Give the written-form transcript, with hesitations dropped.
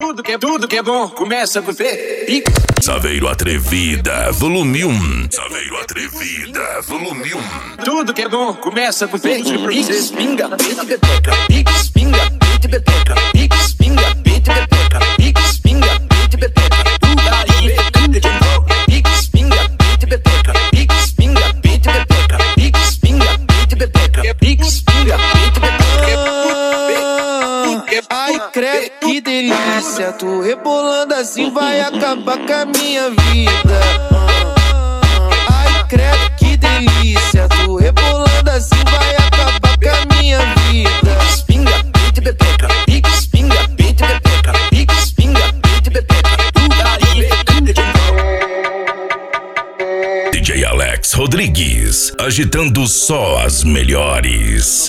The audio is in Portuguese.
Tudo que é bom começa por P. Saveiro Atrevida, volume 1. Saveiro Atrevida, volume 1. Tudo que é bom começa por P. Espinga, peito, beteca. Espinga, peito, beteca. Espinga, peito, beteca. Espinga, peito, beteca. Tudo aí, tudo de novo. Espinga, peito, beteca. Espinga, peito, beteca. Espinga, peito, beteca. Espinga, peito, beteca. Ai, credo, que delícia. Tu rebolando assim vai acabar com a minha vida. Ai, credo, que delícia. Tu rebolando assim vai acabar com a minha vida. Espinga, peito, beteca. Espinga, peito, beteca. Espinga, peito, beteca. Tudo aí, tudo de novo. DJ Alex Rodrigues, agitando só as melhores.